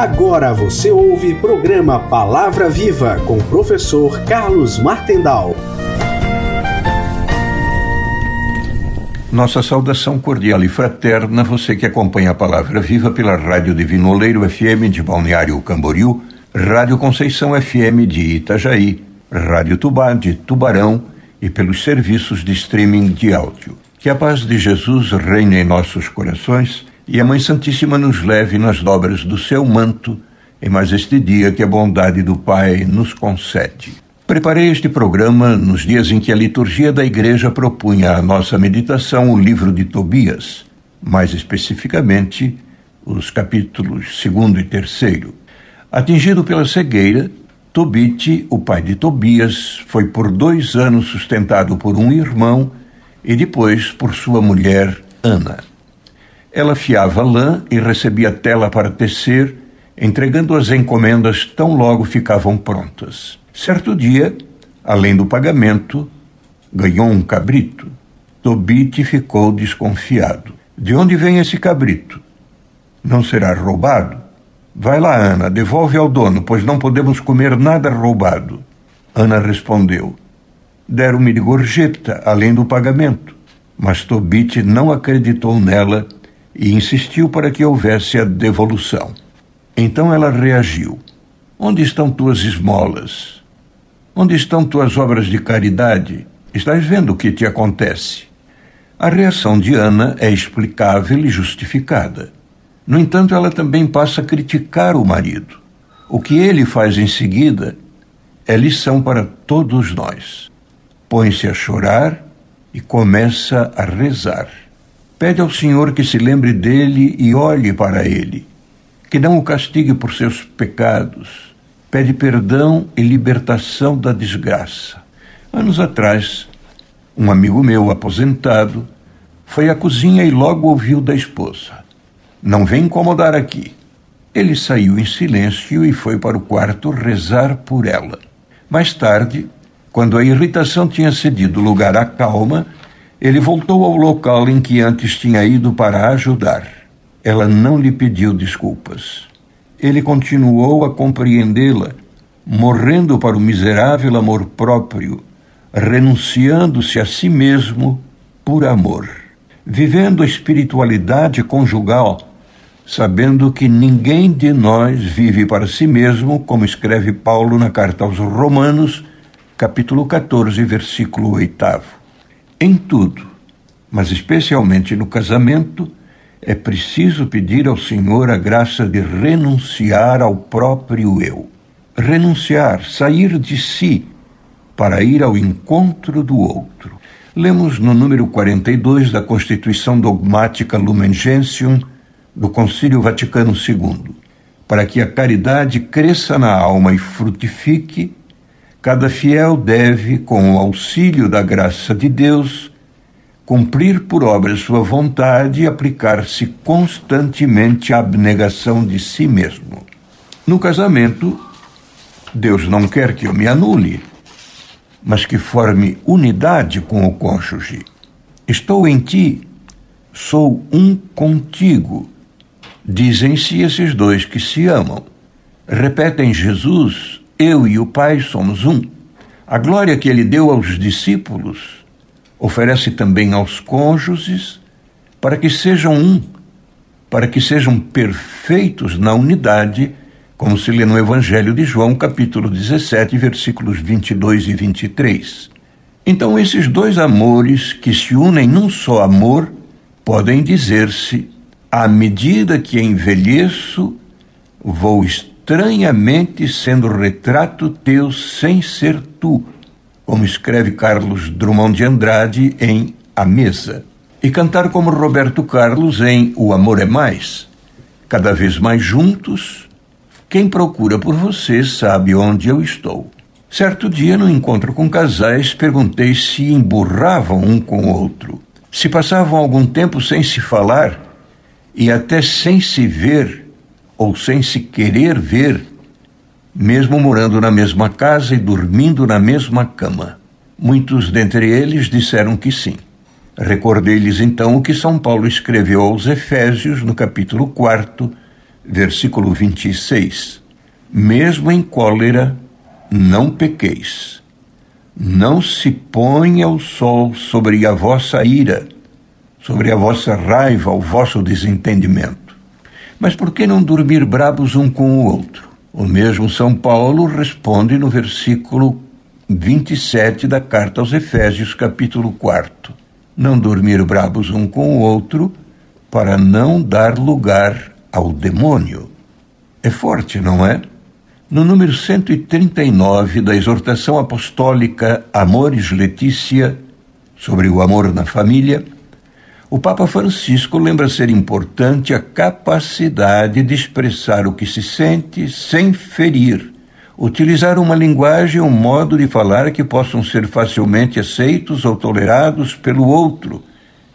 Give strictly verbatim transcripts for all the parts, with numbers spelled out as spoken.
Agora você ouve programa Palavra Viva com o professor Carlos Martendal. Nossa saudação cordial e fraterna, você que acompanha a Palavra Viva pela Rádio Divino Oleiro F M de Balneário Camboriú, Rádio Conceição F M de Itajaí, Rádio Tubá de Tubarão e pelos serviços de streaming de áudio. Que a paz de Jesus reine em nossos corações e a Mãe Santíssima nos leve nas dobras do seu manto em mais este dia que a bondade do Pai nos concede. Preparei este programa nos dias em que a liturgia da Igreja propunha à nossa meditação o livro de Tobias, mais especificamente os capítulos segundo e terceiro. Atingido pela cegueira, Tobite, o pai de Tobias, foi por dois anos sustentado por um irmão e depois por sua mulher Ana. Ela fiava lã e recebia tela para tecer, entregando as encomendas tão logo ficavam prontas. Certo dia, além do pagamento, ganhou um cabrito. Tobite ficou desconfiado. De onde vem esse cabrito? Não será roubado? Vai lá, Ana, devolve ao dono, pois não podemos comer nada roubado. Ana respondeu, deram-me de gorjeta, além do pagamento. Mas Tobite não acreditou nela e insistiu para que houvesse a devolução. Então ela reagiu. Onde estão tuas esmolas? Onde estão tuas obras de caridade? Estás vendo o que te acontece? A reação de Ana é explicável e justificada. No entanto, ela também passa a criticar o marido. O que ele faz em seguida é lição para todos nós. Põe-se a chorar e começa a rezar. Pede ao Senhor que se lembre dele e olhe para ele, que não o castigue por seus pecados. Pede perdão e libertação da desgraça. Anos atrás, um amigo meu aposentado foi à cozinha e logo ouviu da esposa, não vem incomodar aqui. Ele saiu em silêncio e foi para o quarto rezar por ela. Mais tarde, quando a irritação tinha cedido lugar à calma, ele voltou ao local em que antes tinha ido para ajudar. Ela não lhe pediu desculpas. Ele continuou a compreendê-la, morrendo para o miserável amor próprio, renunciando-se a si mesmo por amor, vivendo a espiritualidade conjugal, sabendo que ninguém de nós vive para si mesmo, como escreve Paulo na carta aos Romanos, capítulo catorze, versículo oito. Em tudo, mas especialmente no casamento, é preciso pedir ao Senhor a graça de renunciar ao próprio eu. Renunciar, sair de si, para ir ao encontro do outro. Lemos no número quarenta e dois da Constituição Dogmática Lumen Gentium do Concílio Vaticano segundo. Para que a caridade cresça na alma e frutifique, cada fiel deve, com o auxílio da graça de Deus, cumprir por obra sua vontade e aplicar-se constantemente à abnegação de si mesmo. No casamento, Deus não quer que eu me anule, mas que forme unidade com o cônjuge. Estou em ti, sou um contigo. Dizem-se esses dois que se amam. Repetem Jesus, eu e o Pai somos um. A glória que ele deu aos discípulos oferece também aos cônjuges para que sejam um, para que sejam perfeitos na unidade, como se lê no Evangelho de João, capítulo dezessete, versículos vinte e dois e vinte e três. Então, esses dois amores que se unem num só amor podem dizer-se: à medida que envelheço, vou estranhamente sendo retrato teu sem ser tu, como escreve Carlos Drummond de Andrade em A Mesa. E cantar como Roberto Carlos em O Amor é Mais. Cada vez mais juntos, quem procura por você sabe onde eu estou. Certo dia, no encontro com casais, perguntei se emburravam um com o outro, se passavam algum tempo sem se falar e até sem se ver ou sem se querer ver, mesmo morando na mesma casa e dormindo na mesma cama. Muitos dentre eles disseram que sim. Recordei-lhes então o que São Paulo escreveu aos Efésios no capítulo quarto, versículo vinte e seis. Mesmo em cólera, não pequeis. Não se ponha o sol sobre a vossa ira, sobre a vossa raiva, o vosso desentendimento. Mas por que não dormir bravos um com o outro? O mesmo São Paulo responde no versículo vinte e sete da carta aos Efésios, capítulo quatro. Não dormir bravos um com o outro, para não dar lugar ao demônio. É forte, não é? No número cento e trinta e nove da exortação apostólica Amoris Laetitia, sobre o amor na família, o Papa Francisco lembra ser importante a capacidade de expressar o que se sente sem ferir, utilizar uma linguagem e um modo de falar que possam ser facilmente aceitos ou tolerados pelo outro,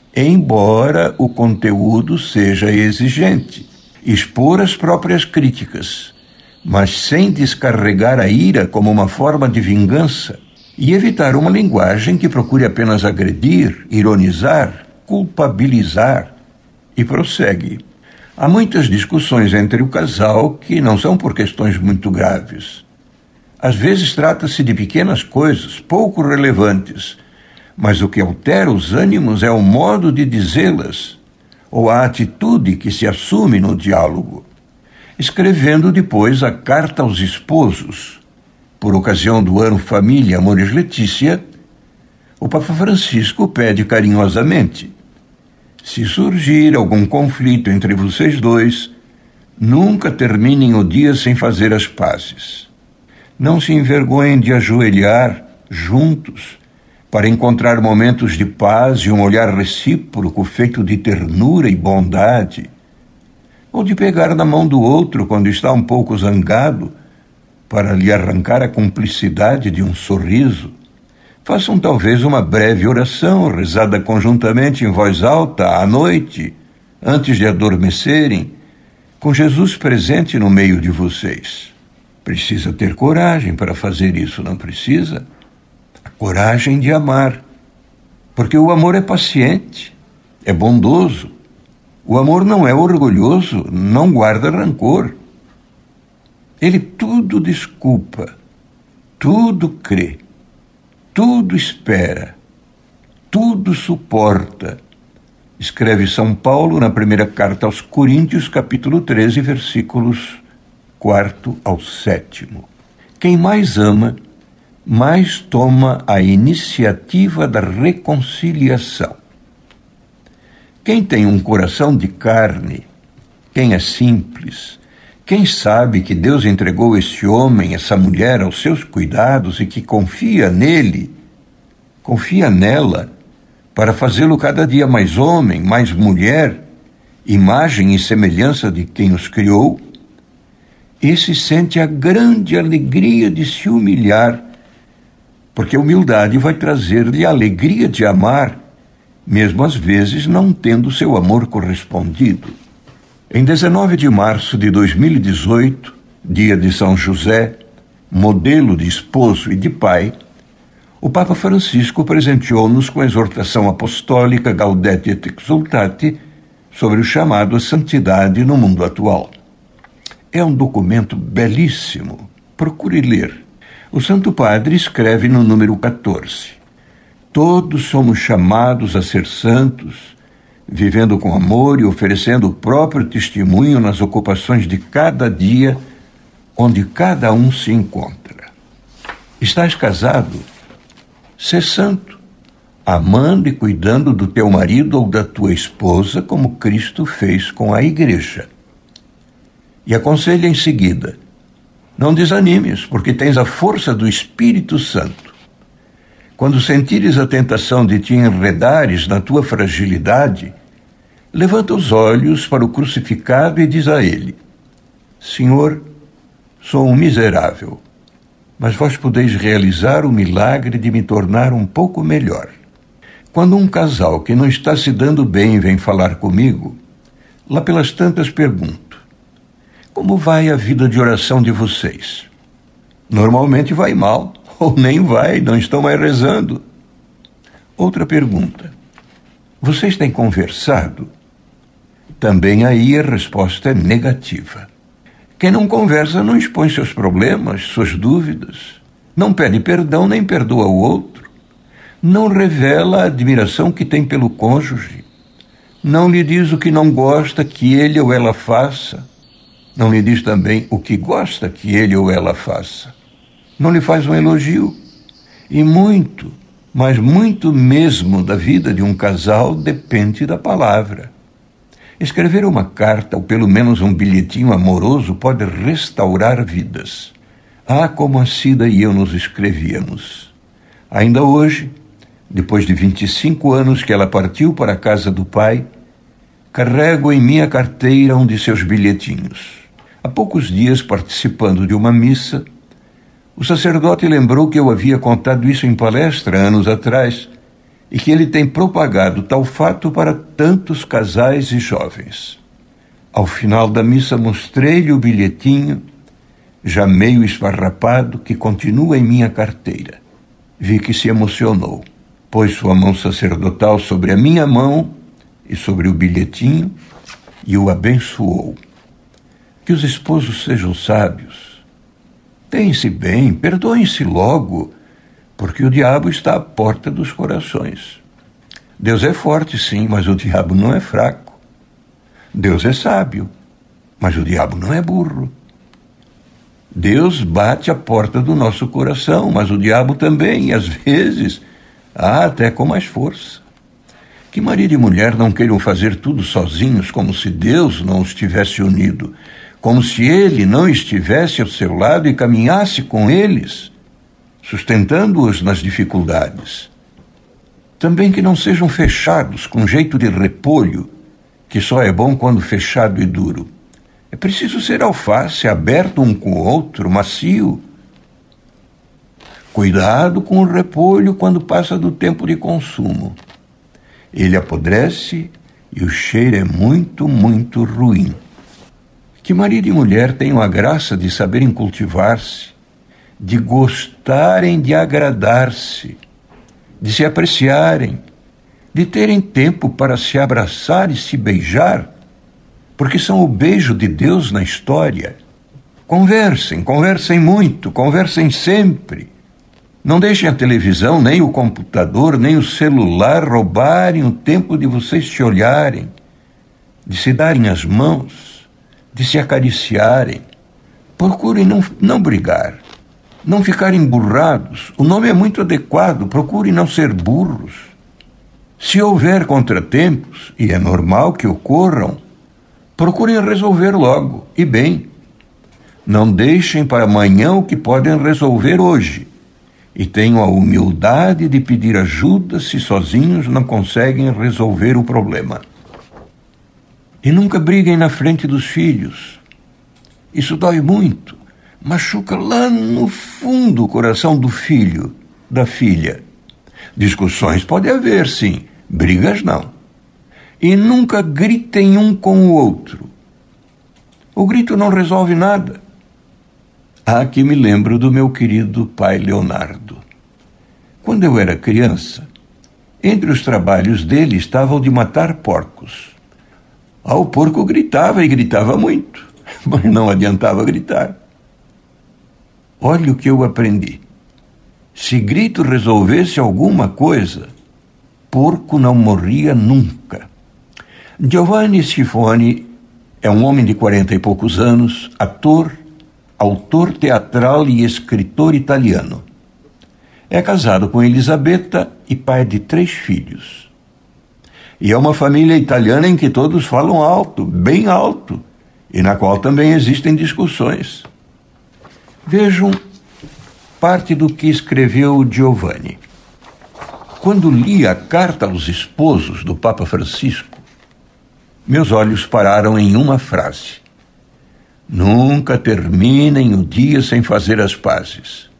embora o conteúdo seja exigente, expor as próprias críticas, mas sem descarregar a ira como uma forma de vingança, e evitar uma linguagem que procure apenas agredir, ironizar, culpabilizar, e prossegue. Há muitas discussões entre o casal que não são por questões muito graves. Às vezes trata-se de pequenas coisas, pouco relevantes, mas o que altera os ânimos é o modo de dizê-las, ou a atitude que se assume no diálogo. Escrevendo depois a carta aos esposos, por ocasião do ano Família Amoris Laetitia, o Papa Francisco pede carinhosamente: se surgir algum conflito entre vocês dois, nunca terminem o dia sem fazer as pazes. Não se envergonhem de ajoelhar juntos para encontrar momentos de paz e um olhar recíproco feito de ternura e bondade, ou de pegar na mão do outro quando está um pouco zangado para lhe arrancar a cumplicidade de um sorriso. Façam talvez uma breve oração, rezada conjuntamente em voz alta, à noite, antes de adormecerem, com Jesus presente no meio de vocês. Precisa ter coragem para fazer isso, não precisa? A coragem de amar, porque o amor é paciente, é bondoso. O amor não é orgulhoso, não guarda rancor. Ele tudo desculpa, tudo crê, tudo espera, tudo suporta. Escreve São Paulo na primeira carta aos Coríntios, capítulo treze, versículos quarto ao sétimo. Quem mais ama, mais toma a iniciativa da reconciliação. Quem tem um coração de carne, quem é simples, quem sabe que Deus entregou esse homem, essa mulher aos seus cuidados e que confia nele, confia nela, para fazê-lo cada dia mais homem, mais mulher, imagem e semelhança de quem os criou, esse sente a grande alegria de se humilhar, porque a humildade vai trazer-lhe a alegria de amar, mesmo às vezes não tendo seu amor correspondido. Em dezenove de março de dois mil e dezoito, dia de São José, modelo de esposo e de pai, o Papa Francisco presenteou-nos com a exortação apostólica Gaudete et Exsultate sobre o chamado à santidade no mundo atual. É um documento belíssimo. Procure ler. O Santo Padre escreve no número quatorze. Todos somos chamados a ser santos, vivendo com amor e oferecendo o próprio testemunho nas ocupações de cada dia, onde cada um se encontra. Estás casado? Sê santo, amando e cuidando do teu marido ou da tua esposa, como Cristo fez com a igreja. E aconselha em seguida: não desanimes, porque tens a força do Espírito Santo. Quando sentires a tentação de te enredares na tua fragilidade, levanta os olhos para o crucificado e diz a ele: Senhor, sou um miserável, mas vós podeis realizar o milagre de me tornar um pouco melhor. Quando um casal que não está se dando bem vem falar comigo, lá pelas tantas pergunto: como vai a vida de oração de vocês? Normalmente vai mal, ou nem vai, não estão mais rezando. Outra pergunta: vocês têm conversado? Também aí a resposta é negativa. Quem não conversa não expõe seus problemas, suas dúvidas, não pede perdão nem perdoa o outro, não revela a admiração que tem pelo cônjuge, não lhe diz o que não gosta que ele ou ela faça, não lhe diz também o que gosta que ele ou ela faça, não lhe faz um elogio. E muito, mas muito mesmo da vida de um casal depende da palavra. Escrever uma carta ou pelo menos um bilhetinho amoroso pode restaurar vidas. Ah, como a Cida e eu nos escrevíamos. Ainda hoje, depois de vinte e cinco anos que ela partiu para a casa do pai, carrego em minha carteira um de seus bilhetinhos. Há poucos dias, participando de uma missa, o sacerdote lembrou que eu havia contado isso em palestra anos atrás e que ele tem propagado tal fato para tantos casais e jovens. Ao final da missa mostrei-lhe o bilhetinho, já meio esfarrapado, que continua em minha carteira. Vi que se emocionou. Pôs sua mão sacerdotal sobre a minha mão e sobre o bilhetinho e o abençoou. Que os esposos sejam sábios. Deem-se bem, perdoem-se logo, porque o diabo está à porta dos corações. Deus é forte, sim, mas o diabo não é fraco. Deus é sábio, mas o diabo não é burro. Deus bate à porta do nosso coração, mas o diabo também, e às vezes, ah, até com mais força. Que marido e mulher não queiram fazer tudo sozinhos, como se Deus não os tivesse unido, como se Ele não estivesse ao seu lado e caminhasse com eles, sustentando-os nas dificuldades. Também que não sejam fechados com jeito de repolho, que só é bom quando fechado e duro. É preciso ser alface, aberto um com o outro, macio. Cuidado com o repolho quando passa do tempo de consumo. Ele apodrece e o cheiro é muito, muito ruim. Que marido e mulher tenham a graça de saberem cultivar-se, de gostarem de agradar-se, de se apreciarem, de terem tempo para se abraçar e se beijar, porque são o beijo de Deus na história. Conversem, conversem muito, conversem sempre. Não deixem a televisão, nem o computador, nem o celular roubarem o tempo de vocês se olharem, de se darem as mãos, de se acariciarem. Procurem não, não brigar, não ficarem emburrados. O nome é muito adequado, procurem não ser burros. Se houver contratempos, e é normal que ocorram, procurem resolver logo, e bem. Não deixem para amanhã o que podem resolver hoje, e tenham a humildade de pedir ajuda se sozinhos não conseguem resolver o problema. E nunca briguem na frente dos filhos. Isso dói muito, machuca lá no fundo o coração do filho, da filha. Discussões pode haver, sim, brigas não. E nunca gritem um com o outro. O grito não resolve nada. Ah, que me lembro do meu querido pai Leonardo. Quando eu era criança, entre os trabalhos dele estava o de matar porcos. Ah, o porco gritava e gritava muito, mas não adiantava gritar. Olha o que eu aprendi. Se grito resolvesse alguma coisa, porco não morria nunca. Giovanni Schifoni é um homem de quarenta e poucos anos, ator, autor teatral e escritor italiano. É casado com Elisabetta e pai de três filhos. E é uma família italiana em que todos falam alto, bem alto, e na qual também existem discussões. Vejam parte do que escreveu Giovanni. Quando li a carta aos esposos do Papa Francisco, meus olhos pararam em uma frase. Nunca terminem o dia sem fazer as pazes.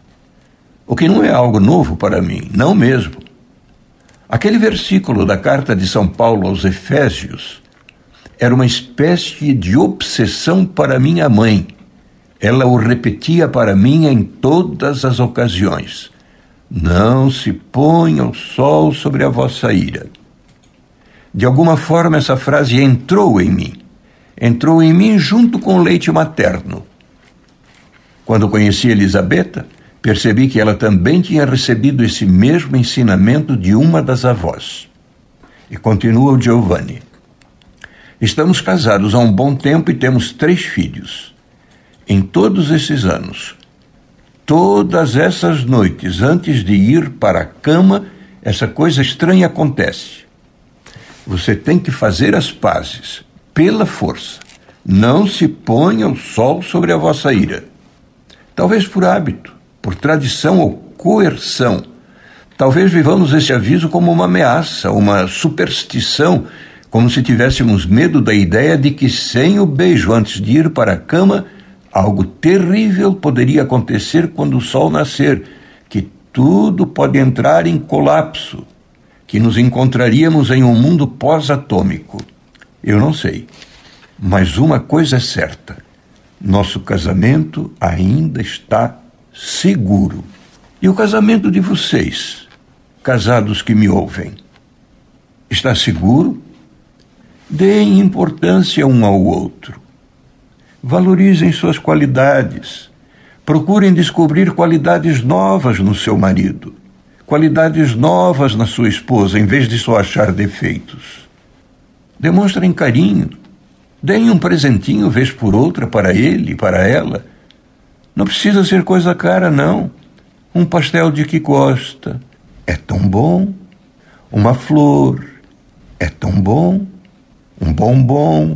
O que não é algo novo para mim, não mesmo. Aquele versículo da carta de São Paulo aos Efésios era uma espécie de obsessão para minha mãe. Ela o repetia para mim em todas as ocasiões. Não se ponha o sol sobre a vossa ira. De alguma forma essa frase entrou em mim. Entrou em mim junto com o leite materno. Quando conheci Elisabetta, percebi que ela também tinha recebido esse mesmo ensinamento de uma das avós. E continua o Giovanni. Estamos casados há um bom tempo e temos três filhos. Em todos esses anos, todas essas noites, antes de ir para a cama, essa coisa estranha acontece. Você tem que fazer as pazes, pela força. Não se ponha o sol sobre a vossa ira. Talvez por hábito, por tradição ou coerção. Talvez vivamos esse aviso como uma ameaça, uma superstição, como se tivéssemos medo da ideia de que sem o beijo antes de ir para a cama, algo terrível poderia acontecer quando o sol nascer, que tudo pode entrar em colapso, que nos encontraríamos em um mundo pós-atômico. Eu não sei, mas uma coisa é certa: nosso casamento ainda está seguro. E o casamento de vocês, casados que me ouvem, está seguro? Deem importância um ao outro. Valorizem suas qualidades. Procurem descobrir qualidades novas no seu marido, qualidades novas na sua esposa, em vez de só achar defeitos. Demonstrem carinho. Deem um presentinho vez por outra para ele e para ela. Não precisa ser coisa cara, não. Um pastel de que gosta é tão bom. Uma flor é tão bom. Um bombom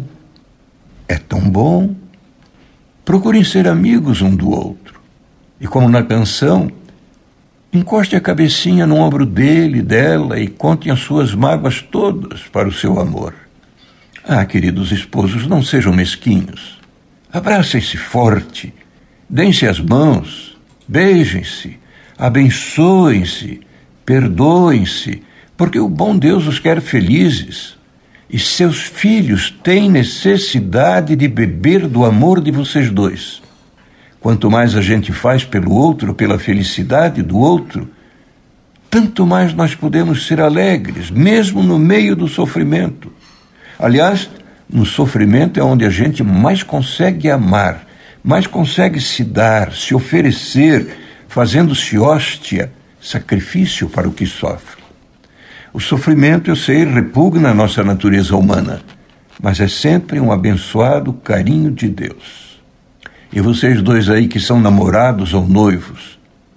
é tão bom. Procurem ser amigos um do outro. E como na canção, encoste a cabecinha no ombro dele, dela, e contem as suas mágoas todas para o seu amor. Ah, queridos esposos, não sejam mesquinhos. Abracem-se forte, deem-se as mãos, beijem-se, abençoem-se, perdoem-se, porque o bom Deus os quer felizes. E seus filhos têm necessidade de beber do amor de vocês dois. Quanto mais a gente faz pelo outro, pela felicidade do outro, tanto mais nós podemos ser alegres, mesmo no meio do sofrimento. Aliás, no sofrimento é onde a gente mais consegue amar, mais consegue se dar, se oferecer, fazendo-se hóstia, sacrifício para o que sofre. O sofrimento, eu sei, repugna a nossa natureza humana, mas é sempre um abençoado carinho de Deus. E vocês dois aí que são namorados ou noivos,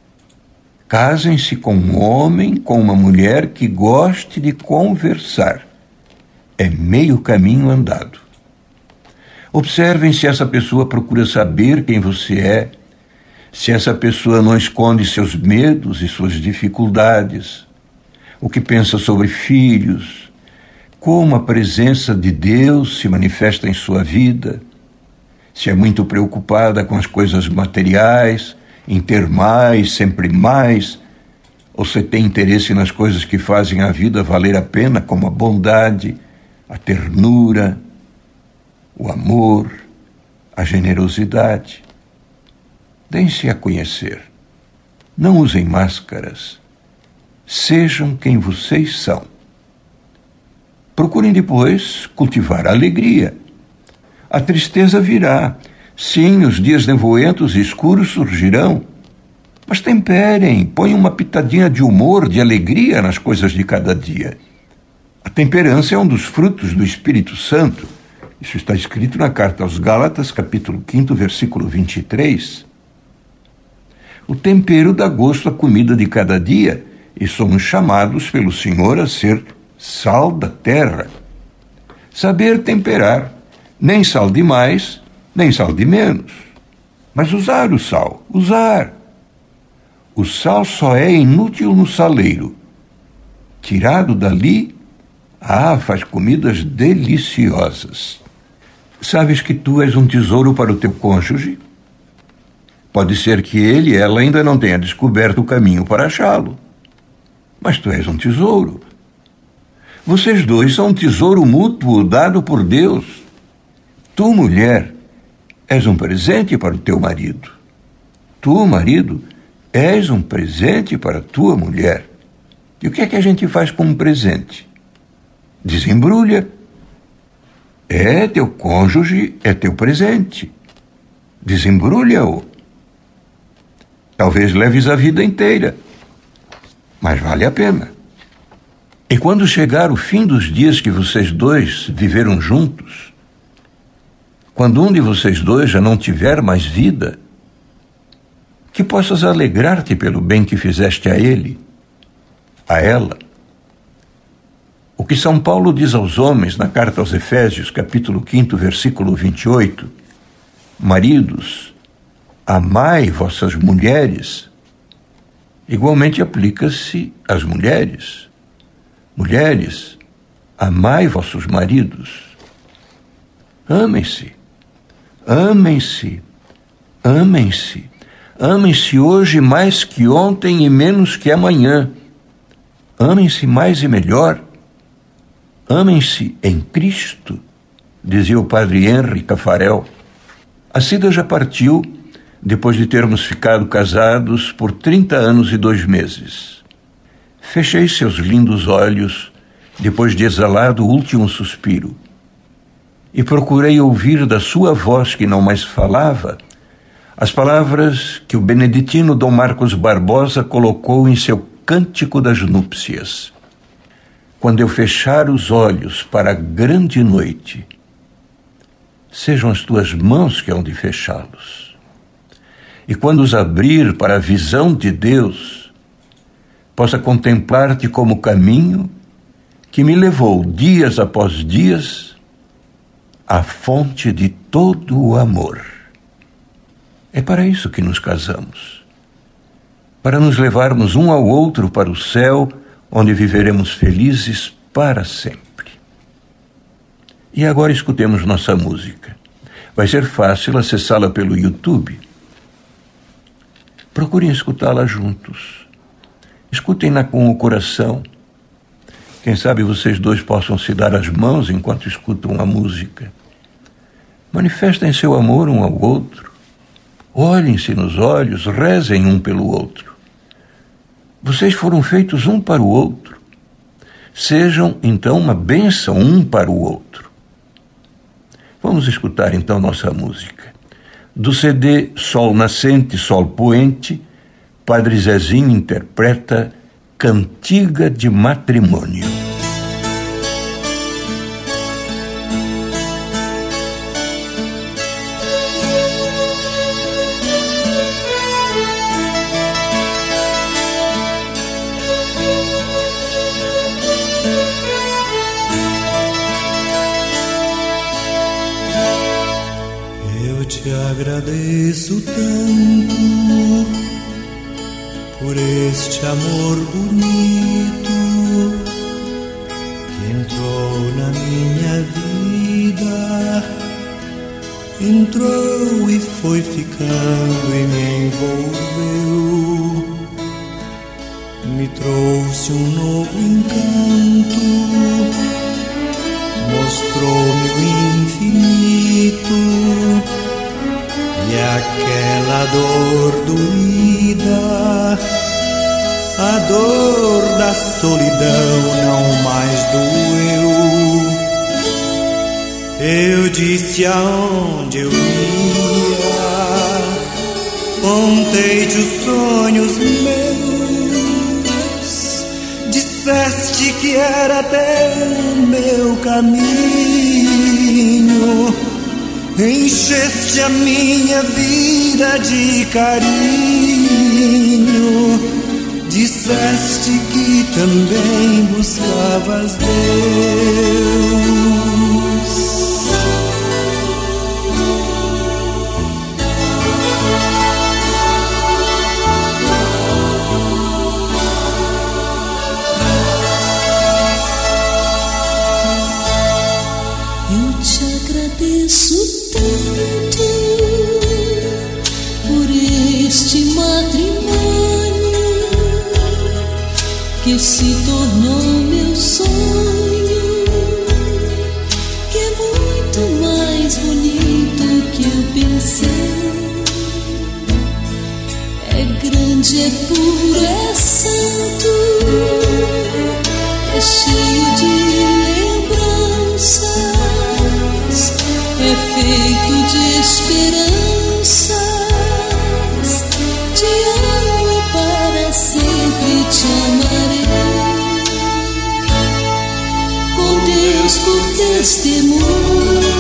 casem-se com um homem, com uma mulher que goste de conversar. É meio caminho andado. Observem se essa pessoa procura saber quem você é, se essa pessoa não esconde seus medos e suas dificuldades, o que pensa sobre filhos, como a presença de Deus se manifesta em sua vida, se é muito preocupada com as coisas materiais, em ter mais, sempre mais, ou se tem interesse nas coisas que fazem a vida valer a pena, como a bondade, a ternura, o amor, a generosidade. Deem-se a conhecer. Não usem máscaras. Sejam quem vocês são. Procurem depois cultivar a alegria. A tristeza virá. Sim, os dias nevoentos e escuros surgirão. Mas temperem, ponham uma pitadinha de humor, de alegria nas coisas de cada dia. A temperança é um dos frutos do Espírito Santo. Isso está escrito na carta aos Gálatas, capítulo quinto, versículo vinte e três. O tempero dá gosto à comida de cada dia, e somos chamados pelo Senhor a ser sal da terra. Saber temperar, nem sal de mais, nem sal de menos. Mas usar o sal, usar. O sal só é inútil no saleiro. Tirado dali, ah, faz comidas deliciosas. Sabes que tu és um tesouro para o teu cônjuge? Pode ser que ele e ela ainda não tenha descoberto o caminho para achá-lo. Mas tu és um tesouro. Vocês dois são um tesouro mútuo dado por Deus. Tu, mulher, és um presente para o teu marido. Tu, marido, és um presente para a tua mulher. E o que é que a gente faz com um presente? Desembrulha. É teu cônjuge, é teu presente. Desembrulha-o. Talvez leves a vida inteira, mas vale a pena. E quando chegar o fim dos dias que vocês dois viveram juntos, quando um de vocês dois já não tiver mais vida, que possas alegrar-te pelo bem que fizeste a ele, a ela. O que São Paulo diz aos homens na carta aos Efésios, capítulo quinto, versículo vinte e oito, maridos, amai vossas mulheres, igualmente aplica-se às mulheres. Mulheres, amai vossos maridos. Amem-se, amem-se, amem-se. Amem-se hoje mais que ontem e menos que amanhã. Amem-se mais e melhor. Amem-se em Cristo, dizia o padre Henri Cafarel. A Cida já partiu depois de termos ficado casados por trinta anos e dois meses. Fechei seus lindos olhos depois de exalado o último suspiro e procurei ouvir da sua voz que não mais falava as palavras que o beneditino Dom Marcos Barbosa colocou em seu Cântico das Núpcias. Quando eu fechar os olhos para a grande noite, sejam as tuas mãos que hão de fechá-los. E quando os abrir para a visão de Deus, possa contemplar-te como caminho que me levou dias após dias à fonte de todo o amor. É para isso que nos casamos, para nos levarmos um ao outro para o céu, onde viveremos felizes para sempre. E agora escutemos nossa música. Vai ser fácil acessá-la pelo YouTube. Procurem escutá-la juntos. Escutem-na com o coração. Quem sabe vocês dois possam se dar as mãos enquanto escutam a música. Manifestem seu amor um ao outro. Olhem-se nos olhos, rezem um pelo outro. Vocês foram feitos um para o outro. Sejam, então, uma bênção um para o outro. Vamos escutar, então, nossa música. Do C D Sol Nascente, Sol Poente, Padre Zezinho interpreta Cantiga de Matrimônio. Te agradeço tanto por este amor bonito que entrou na minha vida, entrou e foi ficando e me envolveu, me trouxe um novo encanto, mostrou-me o infinito. E aquela dor doída, a dor da solidão não mais doeu. Eu disse aonde eu ia, contei-te os sonhos meus, disseste que era até o meu caminho. Encheste a minha vida de carinho, disseste que também buscavas Deus. Eu te agradeço tanto por este matrimônio que se tornou meu sonho, que é muito mais bonito que eu pensei. É grande, é puro, é santo, é cheio de lembranças é feito de esperanças. Te amo e para sempre te amarei. Com Deus por testemunha,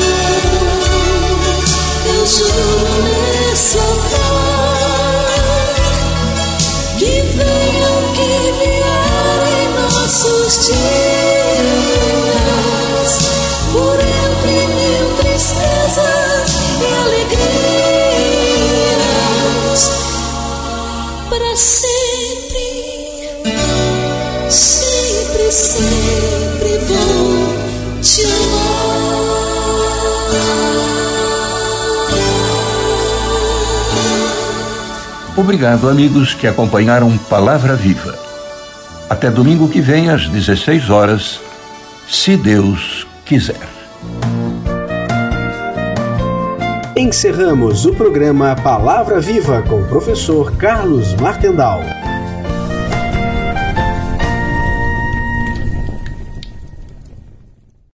eu juro nesse altar que venha o que vier em nossos dias, por entre mil tristezas e alegrias, para sempre, sempre, sempre vou te amar. Obrigado, amigos que acompanharam Palavra Viva. Até domingo que vem, às dezesseis horas, se Deus quiser. Encerramos o programa Palavra Viva com o professor Carlos Martendal.